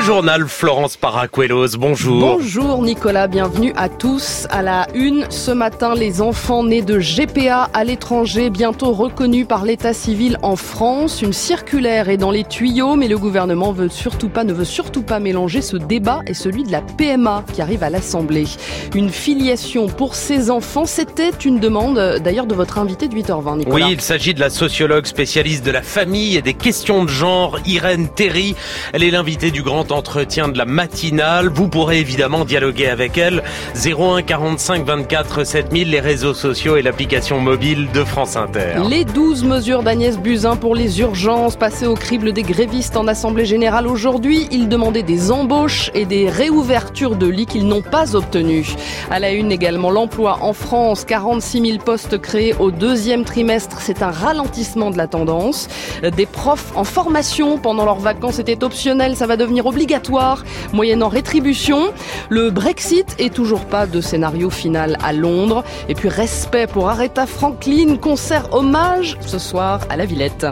Le journal Florence Paracuelos, bonjour. Bonjour Nicolas, bienvenue à tous. À la une, ce matin, les enfants nés de GPA à l'étranger, bientôt reconnus par l'état civil en France. Une circulaire est dans les tuyaux, mais le gouvernement ne veut surtout pas mélanger ce débat et celui de la PMA qui arrive à l'Assemblée. Une filiation pour ces enfants, c'était une demande d'ailleurs de votre invité de 8h20, Nicolas. Oui, il s'agit de la sociologue spécialiste de la famille et des questions de genre, Irène Théry. Elle est l'invitée du grand entretien de la matinale. Vous pourrez évidemment dialoguer avec elle. 01 45 24 7000, les réseaux sociaux et l'application mobile de France Inter. Les 12 mesures d'Agnès Buzyn pour les urgences passées au crible des grévistes en Assemblée Générale aujourd'hui. Ils demandaient des embauches et des réouvertures de lits qu'ils n'ont pas obtenues. À la une également, l'emploi en France, 46 000 postes créés au deuxième trimestre. C'est un ralentissement de la tendance. Des profs en formation pendant leurs vacances étaient optionnels. Ça va devenir obligatoire, moyennant rétribution. Le Brexit est toujours pas de scénario final à Londres. Et puis respect pour Aretha Franklin, concert hommage ce soir à la Villette.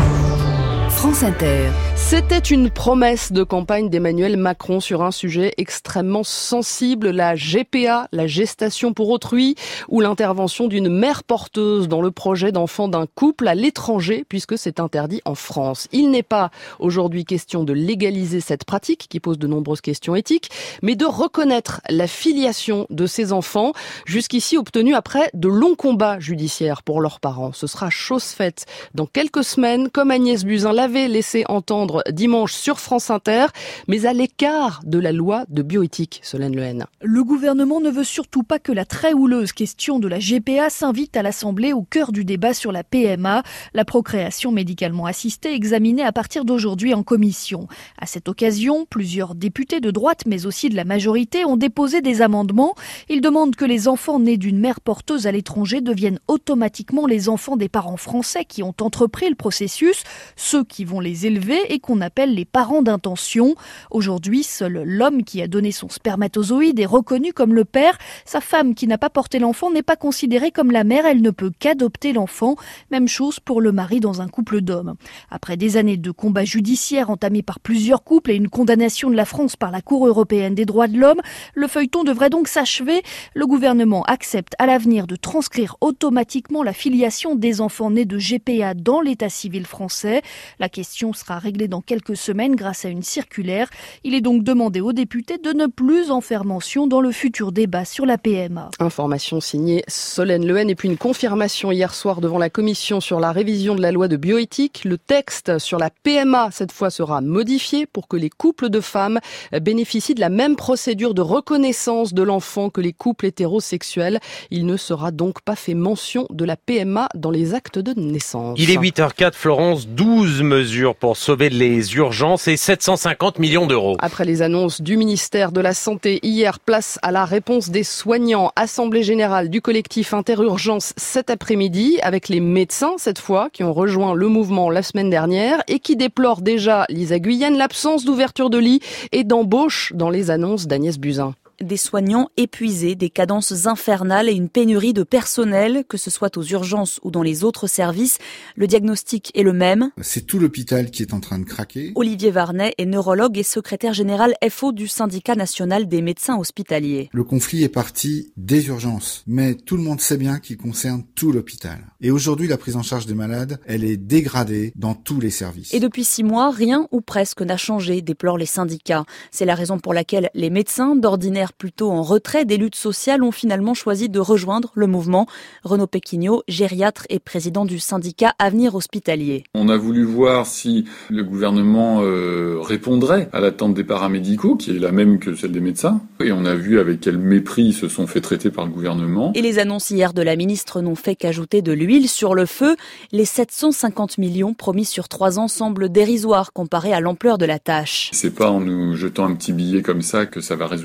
France Inter. C'était une promesse de campagne d'Emmanuel Macron sur un sujet extrêmement sensible, la GPA, la gestation pour autrui, ou l'intervention d'une mère porteuse dans le projet d'enfant d'un couple à l'étranger, puisque c'est interdit en France. Il n'est pas aujourd'hui question de légaliser cette pratique, qui pose de nombreuses questions éthiques, mais de reconnaître la filiation de ces enfants, jusqu'ici obtenue après de longs combats judiciaires pour leurs parents. Ce sera chose faite dans quelques semaines, comme Agnès Buzyn l'avait laissé entendre dimanche sur France Inter, mais à l'écart de la loi de bioéthique, Solène Lehen. Le gouvernement ne veut surtout pas que la très houleuse question de la GPA s'invite à l'Assemblée au cœur du débat sur la PMA, la procréation médicalement assistée, examinée à partir d'aujourd'hui en commission. À cette occasion, plusieurs députés de droite, mais aussi de la majorité, ont déposé des amendements. Ils demandent que les enfants nés d'une mère porteuse à l'étranger deviennent automatiquement les enfants des parents français qui ont entrepris le processus, ceux qui vont les élever et qu'on appelle les parents d'intention. Aujourd'hui, seul l'homme qui a donné son spermatozoïde est reconnu comme le père. Sa femme qui n'a pas porté l'enfant n'est pas considérée comme la mère, elle ne peut qu'adopter l'enfant. Même chose pour le mari dans un couple d'hommes. Après des années de combats judiciaires entamés par plusieurs couples et une condamnation de la France par la Cour européenne des droits de l'homme, le feuilleton devrait donc s'achever. Le gouvernement accepte à l'avenir de transcrire automatiquement la filiation des enfants nés de GPA dans l'état civil français. La question sera réglée dans quelques semaines grâce à une circulaire. Il est donc demandé aux députés de ne plus en faire mention dans le futur débat sur la PMA. Information signée Solène Lehen et puis une confirmation hier soir devant la commission sur la révision de la loi de bioéthique. Le texte sur la PMA, cette fois, sera modifié pour que les couples de femmes bénéficient de la même procédure de reconnaissance de l'enfant que les couples hétérosexuels. Il ne sera donc pas fait mention de la PMA dans les actes de naissance. Il est 8h04, Florence, 12 mesures pour sauver les urgences et 750 millions d'euros. Après les annonces du ministère de la Santé hier, place à la réponse des soignants. Assemblée générale du collectif Interurgence cet après-midi avec les médecins cette fois qui ont rejoint le mouvement la semaine dernière et qui déplorent déjà, Lisa Guyenne, l'absence d'ouverture de lits et d'embauche dans les annonces d'Agnès Buzyn. Des soignants épuisés, des cadences infernales et une pénurie de personnel, que ce soit aux urgences ou dans les autres services. Le diagnostic est le même. C'est tout l'hôpital qui est en train de craquer. Olivier Varnet est neurologue et secrétaire général FO du syndicat national des médecins hospitaliers. Le conflit est parti des urgences, mais tout le monde sait bien qu'il concerne tout l'hôpital. Et aujourd'hui, la prise en charge des malades, elle est dégradée dans tous les services. Et depuis 6 mois, rien ou presque n'a changé, déplorent les syndicats. C'est la raison pour laquelle les médecins, d'ordinaire plutôt en retrait des luttes sociales, ont finalement choisi de rejoindre le mouvement. Renaud Péquignot, gériatre et président du syndicat Avenir Hospitalier. On a voulu voir si le gouvernement répondrait à l'attente des paramédicaux, qui est la même que celle des médecins. Et on a vu avec quel mépris ils se sont fait traiter par le gouvernement. Et les annonces hier de la ministre n'ont fait qu'ajouter de l'huile sur le feu. Les 750 millions promis sur 3 ans semblent dérisoires comparés à l'ampleur de la tâche. C'est pas en nous jetant un petit billet comme ça que ça va résoudre les problèmes.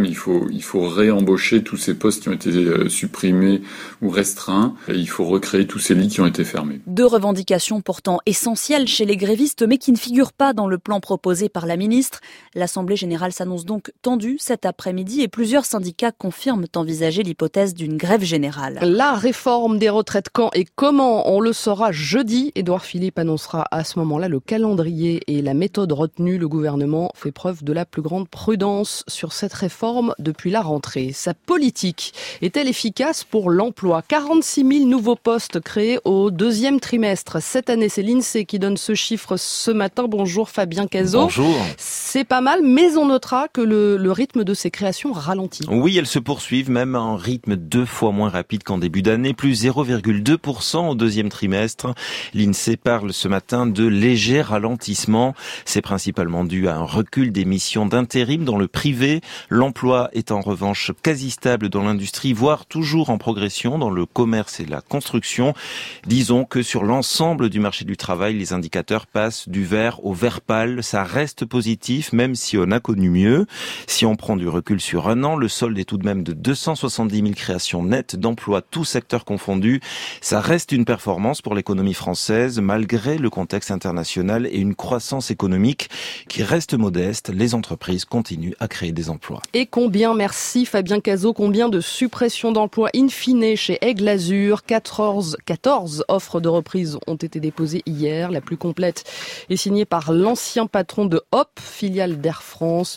il faut réembaucher tous ces postes qui ont été supprimés ou restreints, et il faut recréer tous ces lits qui ont été fermés. Deux revendications pourtant essentielles chez les grévistes, mais qui ne figurent pas dans le plan proposé par la ministre. L'Assemblée générale s'annonce donc tendue cet après-midi et plusieurs syndicats confirment envisager l'hypothèse d'une grève générale. La réforme des retraites, quand et comment, on le saura jeudi. Édouard Philippe annoncera à ce moment-là le calendrier et la méthode retenue. Le gouvernement fait preuve de la plus grande prudence sur cette réforme depuis la rentrée. Sa politique est-elle efficace pour l'emploi ? 46 000 nouveaux postes créés au deuxième trimestre. Cette année, c'est l'INSEE qui donne ce chiffre ce matin. Bonjour Fabien Cazot. Bonjour. C'est pas mal, mais on notera que le rythme de ces créations ralentit. Oui, elles se poursuivent même à un rythme 2 fois moins rapide qu'en début d'année, plus 0,2% au deuxième trimestre. L'INSEE parle ce matin de léger ralentissement. C'est principalement dû à un recul des missions d'intérim dans le privé. L'emploi est en revanche quasi stable dans l'industrie, voire toujours en progression dans le commerce et la construction. Disons que sur l'ensemble du marché du travail, les indicateurs passent du vert au vert pâle. Ça reste positif, même si on a connu mieux. Si on prend du recul sur un an, le solde est tout de même de 270 000 créations nettes d'emplois, tous secteurs confondus. Ça reste une performance pour l'économie française, malgré le contexte international et une croissance économique qui reste modeste. Les entreprises continuent à créer des emplois. Et combien, merci Fabien Cazot, combien de suppressions d'emplois in fine chez Aigle Azur ? 14 offres de reprise ont été déposées hier. La plus complète est signée par l'ancien patron de Hop, filiale d'Air France.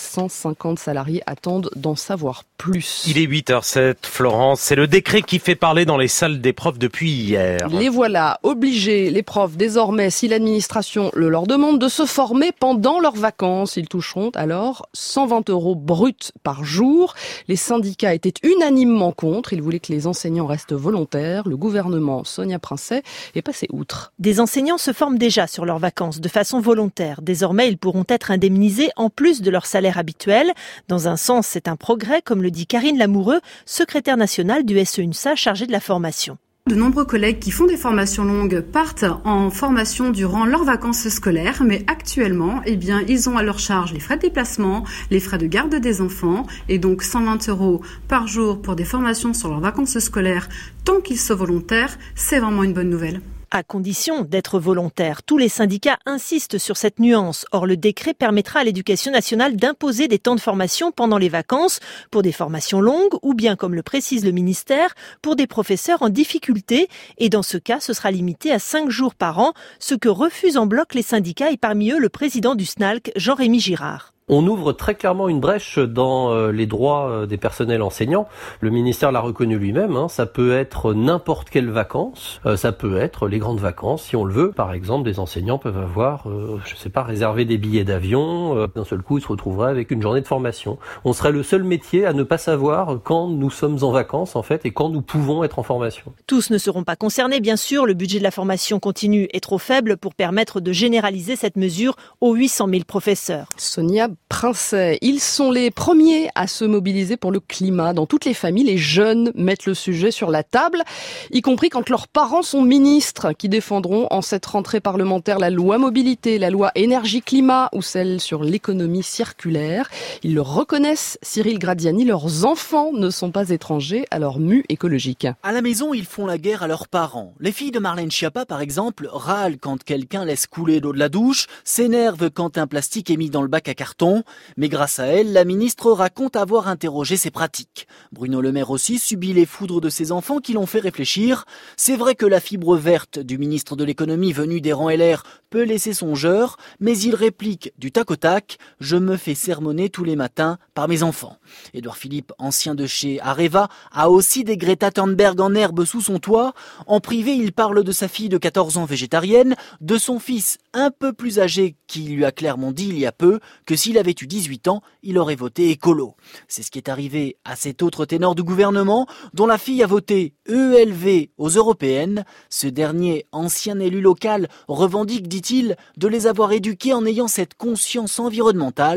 1150 salariés attendent d'en savoir plus. Il est 8h07, Florence. C'est le décret qui fait parler dans les salles des profs depuis hier. Les voilà obligés, les profs, désormais, si l'administration le leur demande, de se former pendant leurs vacances. Ils toucheront alors 120 € bruts par jour. Les syndicats étaient unanimement contre. Ils voulaient que les enseignants restent volontaires. Le gouvernement, Sonia Princet, est passé outre. Des enseignants se forment déjà sur leurs vacances de façon volontaire. Désormais, ils pourront être indemnisés en plus de leur salaire habituel. Dans un sens, c'est un progrès, comme le dit Karine Lamoureux, secrétaire nationale du SEUNSA chargée de la formation. De nombreux collègues qui font des formations longues partent en formation durant leurs vacances scolaires, mais actuellement, ils ont à leur charge les frais de déplacement, les frais de garde des enfants, et donc 120 € par jour pour des formations sur leurs vacances scolaires, tant qu'ils sont volontaires, c'est vraiment une bonne nouvelle. À condition d'être volontaire. Tous les syndicats insistent sur cette nuance. Or, le décret permettra à l'Éducation nationale d'imposer des temps de formation pendant les vacances pour des formations longues ou bien, comme le précise le ministère, pour des professeurs en difficulté. Et dans ce cas, ce sera limité à 5 jours par an, ce que refusent en bloc les syndicats et parmi eux le président du SNALC, Jean-Rémy Girard. On ouvre très clairement une brèche dans les droits des personnels enseignants. Le ministère l'a reconnu lui-même, ça peut être n'importe quelle vacances, ça peut être les grandes vacances si on le veut. Par exemple, des enseignants peuvent avoir, réservé des billets d'avion, d'un seul coup ils se retrouveraient avec une journée de formation. On serait le seul métier à ne pas savoir quand nous sommes en vacances en fait et quand nous pouvons être en formation. Tous ne seront pas concernés bien sûr, le budget de la formation continue est trop faible pour permettre de généraliser cette mesure aux 800 000 professeurs. Sonia Princet, ils sont les premiers à se mobiliser pour le climat. Dans toutes les familles, les jeunes mettent le sujet sur la table, y compris quand leurs parents sont ministres, qui défendront en cette rentrée parlementaire la loi mobilité, la loi énergie-climat ou celle sur l'économie circulaire. Ils le reconnaissent, Cyril Gradiani, leurs enfants ne sont pas étrangers à leur mue écologique. À la maison, ils font la guerre à leurs parents. Les filles de Marlène Schiappa, par exemple, râlent quand quelqu'un laisse couler l'eau de la douche, s'énervent quand un plastique est mis dans le bac à carton. Mais grâce à elle, la ministre raconte avoir interrogé ses pratiques. Bruno Le Maire aussi subit les foudres de ses enfants qui l'ont fait réfléchir. C'est vrai que la fibre verte du ministre de l'économie venu des rangs LR peut laisser songeur, mais il réplique du tac au tac « Je me fais sermonner tous les matins par mes enfants ». Édouard Philippe, ancien de chez Areva, a aussi des Greta Thunberg en herbe sous son toit. En privé, il parle de sa fille de 14 ans végétarienne, de son fils un peu plus âgé qui lui a clairement dit il y a peu que s'il avait eu 18 ans, il aurait voté écolo. C'est ce qui est arrivé à cet autre ténor du gouvernement, dont la fille a voté ELV aux européennes. Ce dernier, ancien élu local, revendique, dit-il, de les avoir éduqués en ayant cette conscience environnementale.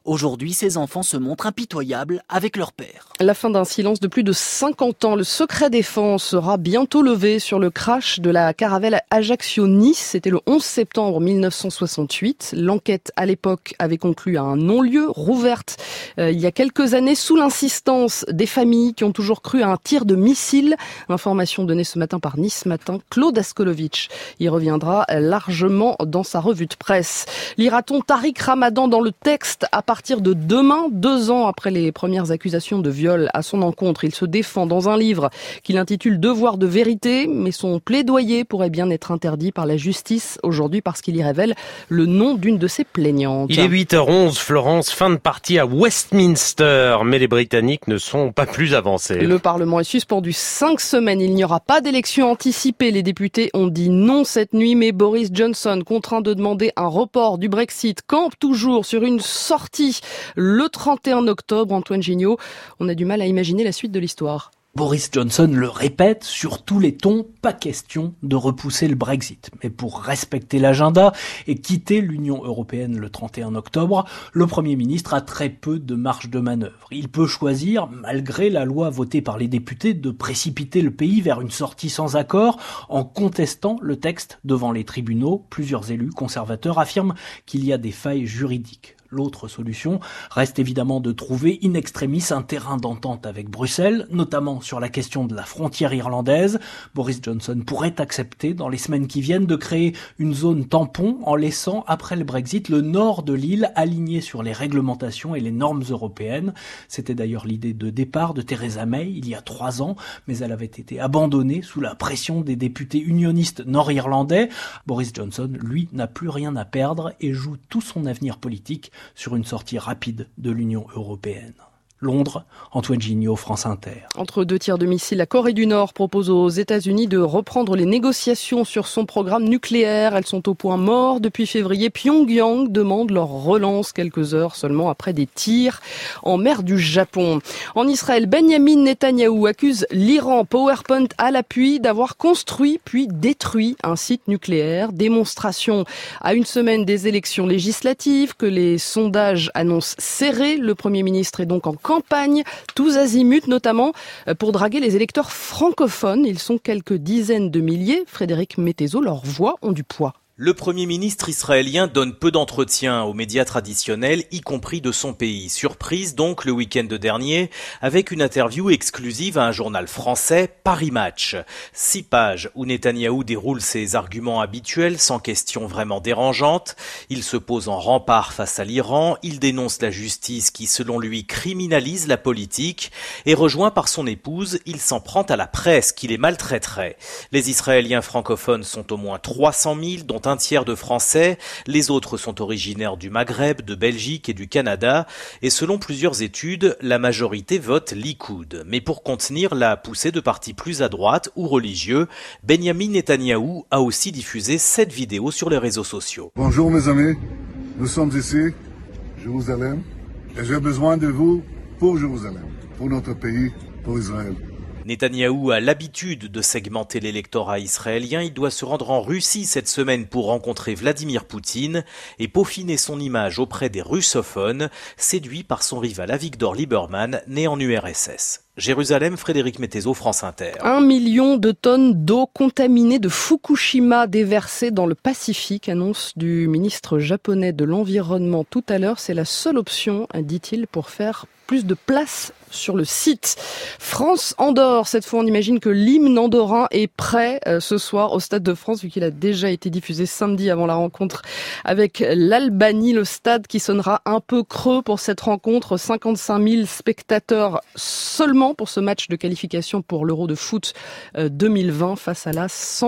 Aujourd'hui, ces enfants se montrent impitoyables avec leur père. La fin d'un silence de plus de 50 ans. Le secret défense sera bientôt levé sur le crash de la caravelle Ajaccio-Nice. C'était le 11 septembre 1968. L'enquête à l'époque avait conclu à un non-lieu, rouverte il y a quelques années sous l'insistance des familles qui ont toujours cru à un tir de missile. Information donnée ce matin par Nice Matin. Claude Askolovitch y reviendra largement dans sa revue de presse. Lira-t-on Tariq Ramadan dans le texte à partir de demain, 2 ans après les premières accusations de viol à son encontre. Il se défend dans un livre qu'il intitule Devoir de vérité, mais son plaidoyer pourrait bien être interdit par la justice aujourd'hui parce qu'il y révèle le nom d'une de ses plaignantes. Il est 8h11, Florence, fin de partie à Westminster, mais les Britanniques ne sont pas plus avancés. Le Parlement est suspendu 5 semaines. Il n'y aura pas d'élection anticipée. Les députés ont dit non cette nuit, mais Boris Johnson, contraint de demander un report du Brexit, campe toujours sur une sortie le 31 octobre. Antoine Gignot, on a du mal à imaginer la suite de l'histoire. Boris Johnson le répète sur tous les tons, pas question de repousser le Brexit. Mais pour respecter l'agenda et quitter l'Union européenne le 31 octobre, le Premier ministre a très peu de marge de manœuvre. Il peut choisir, malgré la loi votée par les députés, de précipiter le pays vers une sortie sans accord en contestant le texte devant les tribunaux. Plusieurs élus conservateurs affirment qu'il y a des failles juridiques. L'autre solution reste évidemment de trouver in extremis un terrain d'entente avec Bruxelles, notamment sur la question de la frontière irlandaise. Boris Johnson pourrait accepter dans les semaines qui viennent de créer une zone tampon en laissant, après le Brexit, le nord de l'île aligné sur les réglementations et les normes européennes. C'était d'ailleurs l'idée de départ de Theresa May il y a 3 ans, mais elle avait été abandonnée sous la pression des députés unionistes nord-irlandais. Boris Johnson, lui, n'a plus rien à perdre et joue tout son avenir politique sur une sortie rapide de l'Union européenne. Londres, Antoine Gignot, France Inter. Entre 2 tirs de missiles, la Corée du Nord propose aux États-Unis de reprendre les négociations sur son programme nucléaire. Elles sont au point mort depuis février. Pyongyang demande leur relance quelques heures seulement après des tirs en mer du Japon. En Israël, Benjamin Netanyahou accuse l'Iran, PowerPoint à l'appui, d'avoir construit puis détruit un site nucléaire. Démonstration à une semaine des élections législatives que les sondages annoncent serrés. Le Premier ministre est donc en campagne, tous azimuts, notamment pour draguer les électeurs francophones. Ils sont quelques dizaines de milliers. Frédéric Mettezo, leurs voix ont du poids. Le Premier ministre israélien donne peu d'entretien aux médias traditionnels, y compris de son pays. Surprise donc le week-end dernier, avec une interview exclusive à un journal français, Paris Match. 6 pages où Netanyahou déroule ses arguments habituels, sans question vraiment dérangeante. Il se pose en rempart face à l'Iran, il dénonce la justice qui, selon lui, criminalise la politique, et rejoint par son épouse, il s'en prend à la presse qui les maltraiterait. Les Israéliens francophones sont au moins 300 000, dont un tiers de Français, les autres sont originaires du Maghreb, de Belgique et du Canada, et selon plusieurs études, la majorité vote Likoud. Mais pour contenir la poussée de partis plus à droite ou religieux, Benjamin Netanyahou a aussi diffusé 7 vidéos sur les réseaux sociaux. Bonjour mes amis, nous sommes ici, Jérusalem, et j'ai besoin de vous pour Jérusalem, pour notre pays, pour Israël. Netanyahou a l'habitude de segmenter l'électorat israélien. Il doit se rendre en Russie cette semaine pour rencontrer Vladimir Poutine et peaufiner son image auprès des russophones, séduit par son rival Avigdor Lieberman, né en URSS. Jérusalem, Frédéric Mettezo, France Inter. 1 million de tonnes d'eau contaminée de Fukushima déversées dans le Pacifique, annonce du ministre japonais de l'Environnement tout à l'heure. C'est la seule option, dit-il, pour faire plus de place sur le site. France-Andorre, cette fois on imagine que l'hymne andorran est prêt ce soir au Stade de France, vu qu'il a déjà été diffusé samedi avant la rencontre avec l'Albanie. Le stade qui sonnera un peu creux pour cette rencontre, 55 000 spectateurs seulement pour ce match de qualification pour l'Euro de foot 2020 face à la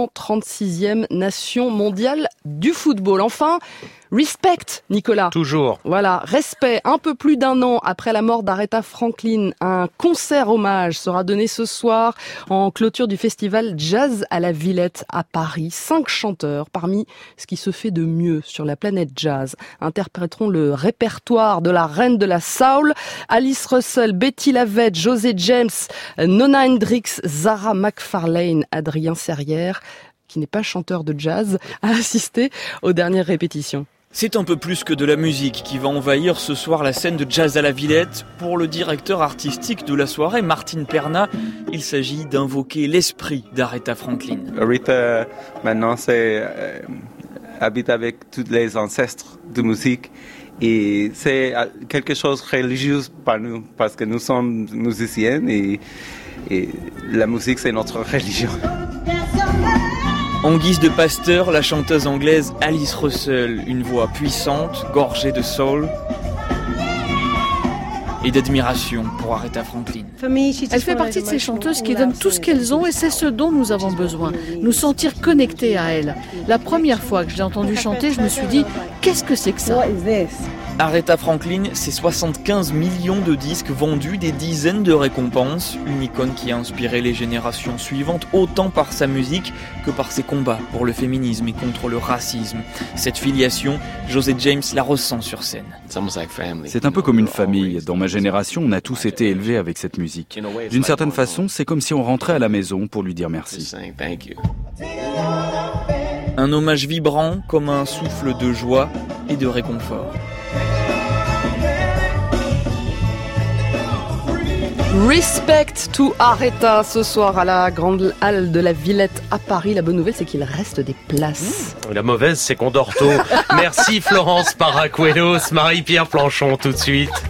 136e nation mondiale du football. Enfin, respect, Nicolas. Toujours. Voilà, respect. Un peu plus d'1 an après la mort d'Aretha Franklin, un concert hommage sera donné ce soir en clôture du festival Jazz à la Villette à Paris. 5 chanteurs, parmi ce qui se fait de mieux sur la planète jazz, interpréteront le répertoire de la reine de la soul, Alice Russell, Betty Lavette, José James, Nona Hendrix, Zara McFarlane, Adrien Serrière, qui n'est pas chanteur de jazz, a assisté aux dernières répétitions. C'est un peu plus que de la musique qui va envahir ce soir la scène de Jazz à la Villette. Pour le directeur artistique de la soirée, Martin Perna, il s'agit d'invoquer l'esprit d'Aretha Franklin. Aretha, maintenant, habite avec tous les ancêtres de musique et c'est quelque chose de religieux pour nous parce que nous sommes musiciens et la musique, c'est notre religion. En guise de pasteur, la chanteuse anglaise Alice Russell, une voix puissante, gorgée de soul et d'admiration pour Aretha Franklin. Elle fait partie de ces chanteuses qui donnent tout ce qu'elles ont et c'est ce dont nous avons besoin, nous sentir connectés à elle. La première fois que je l'ai entendue chanter, je me suis dit, qu'est-ce que c'est que ça ? Aretha Franklin, c'est 75 millions de disques vendus, des dizaines de récompenses, une icône qui a inspiré les générations suivantes autant par sa musique que par ses combats pour le féminisme et contre le racisme. Cette filiation, José James la ressent sur scène. C'est un peu comme une famille. Dans ma génération, on a tous été élevés avec cette musique. D'une certaine façon, c'est comme si on rentrait à la maison pour lui dire merci. Un hommage vibrant comme un souffle de joie et de réconfort. Respect to Aretha ce soir à la Grande Halle de la Villette à Paris. La bonne nouvelle, c'est qu'il reste des places. La mauvaise, c'est qu'on dort tôt. Merci Florence Paracuelos, Marie-Pierre Planchon tout de suite.